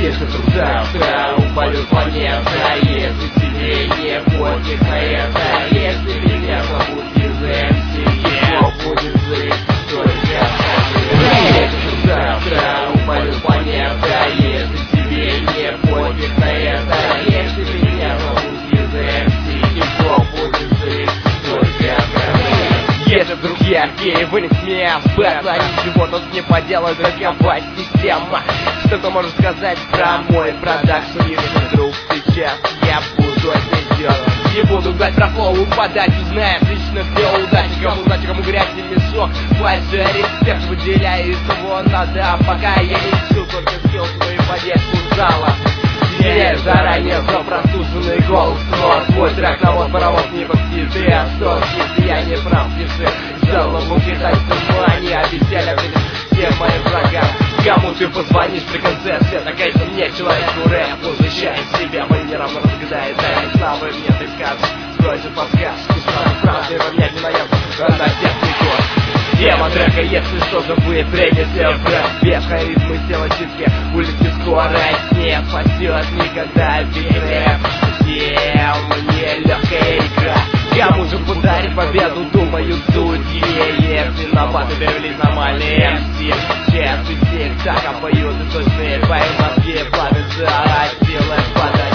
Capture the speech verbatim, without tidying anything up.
Если вдруг завтра упадет планета, если тебе не пофиг на это, если меня зовут из эм си, хип-хоп будет жить только если вдруг завтра упадет планета, если тебе не пофиг на это, если меня зовут из эм си, хип-хоп будет жить только если вдруг я гей, вынес меня в бета, ничего тут не поделать, такова система. Что-то можешь сказать про мой продакшн, если вдруг сейчас я буду это делать. Не буду ждать про флоу, подачу, знаешь, лично все удачи. Кому удачи, кому грязь и мешок, большой респект, выделяю из того надо, пока я несу только скилл свою поддержку зала. Теряю заранее за прослушанный голос, но твой трек на вот паровоз не пусти. Ты остался, если я не прав, пиши жалобу, писать сама, не обещали всем моим врагам. Кому ты позвонишь при конце света, конечно мне, человеку рэп, защищает себя, манером разгадает тайны славы, мне ты скажешь, сбросит подсказку, сразу правды равнять не наемся, на технику. Тема трека, если что же будет принесет рэп, без харизмы, тела чистки, улицы скорость не спасет никогда, ведь рэп всем мне легкая игра. Кому же подарить победу, думаю, судьи, если на баты перевелись нормальные эм си. Сейчас и всех так поют и точные твои мозги плавятся от силы подать.